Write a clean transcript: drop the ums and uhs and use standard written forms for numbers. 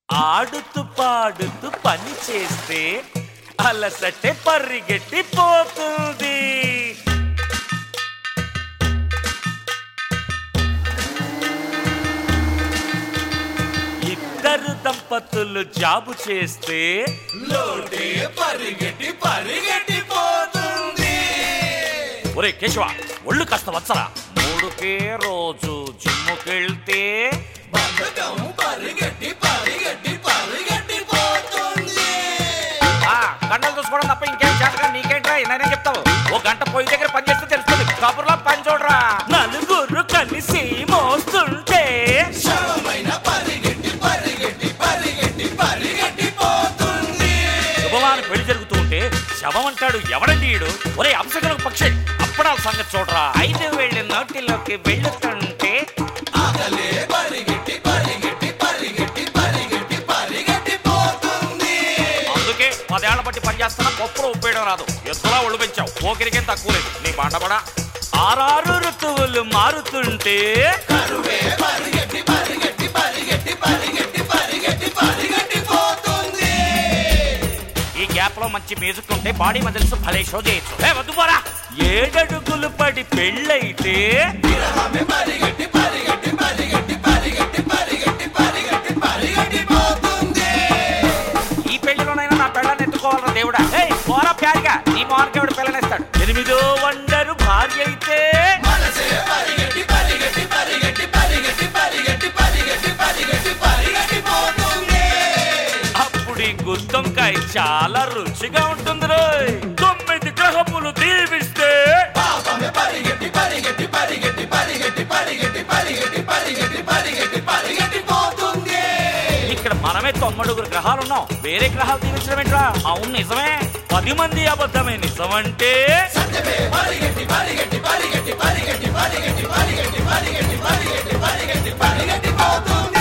ఆడుతూ పాడుతూ పని చేస్తే అలసటే పరిగెట్టిపోతుంది. ఇద్దరు దంపతులు జాబు చేస్తే లోటే పరిగెట్టి పరిగెట్టిపోతుంది. ఒరే కేశవ, ఒళ్ళు కాస్త వచ్చరా. మూడుకే రోజు జిమ్ముకెళ్తే బద్ధకం పరిగెట్టి పరిగెట్టి పరిగెట్టిపోతుంది. గంటలు చూసుకోవడం తప్ప ఇంకేం చేతగా నీకేంట్రా? నేనే చెప్తావు. ఓ గంట పొయ్యి దగ్గర పని చేస్తే తెలుస్తుంది. కబుర్లో పని చూడరా. నలుగురు కలిసి మోస్తుంటే శవమైన పరిగెట్టి పరిగెట్టి పరిగెట్టి పరిగెట్టిపోతుంది. శుభవాని పెళ్లి జరుగుతూ ఉంటే శవం అంటాడు ఎవడండి ఈడు? ఒరే అంశకలకు పక్షి, అప్పడాల సంగతి చూడరా. 5 వేళ్ళ నోటిలోకి వెళ్ళుతుంటే ఆకలే పరిగెట్టి పరిగెట్టి పరిగెట్టి పరిగెట్టి పరిగెట్టిపోతుంది. అందుకే 10 ఏళ్ల బట్టి పని చేస్తున్నా పప్పులో ఉప్పేయడం రాదు. ఎత్తులా ఒళ్ళు పెంచావు, పోకిరికేం తక్కువ లేదు నీ బండబడా. 6 ఋతువులు మారుతుంటే కరువే పరిగెట్టి పరిగెట్టి పరిగెట్టి పరిగెట్టి పరిగెట్టి పరిగెట్టిపోతుంది. ఈ గ్యాప్ లో మంచి మ్యూజిక్ ఉంటే బాడీ మజిల్స్ భలే షో చేయొచ్చు. వద్దు పోరా. 7 అడుగులు పడి పెళ్ళైతే విరహమే పరిగెట్టి పరిగెట్టి పరిగెట్టి పరిగెట్టి పరిగెట్టి పరిగెట్టి పరిగెట్టిపోతుంది. ఈ పెళ్లిలోనైనా నా పెళ్ళని ఎత్తుకోవాలరా దేవుడా. పోరా ప్యారిగా, నీ మోహన్కేవుడు పిల్లనిస్తాడు. 8వ వండరు భార్య అయితే మనసే పరిగెట్టి పరిగెట్టి పరిగెట్టి పరిగెట్టి పరిగెట్టి పరిగెట్టి పరిగెట్టి పరిగెట్టిపోతుంది. అప్పుడు ఈ గుత్తొంకాయ చాలా రుచిగా ఉంటుంది రోయ్. 9 గ్రహములు దీవిస్తే పాపమే పరిగెట్టి పరిగెట్టి పరిగెట్టి పరిగెట్టి పరిగెట్టి పరిగెట్టి పరిగెట్టి పరిగెట్టి పరిగెట్టిపోతుంది. ఇక్కడ మనమే 9 గ్రహాలు ఉన్నాం. వేరే గ్రహాలు దీవించడం ఏంట్రా? అవును నిజమే. 10 మంది అబద్ధమే నిజమంటే సత్యమే పరిగెట్టి పరిగెట్టి పరిగెట్టి పరిగెట్టి పరిగెట్టి పరిగెట్టి పరిగెట్టి పరిగెట్టి పరిగెట్టి పరిగెట్టిపోతుంది.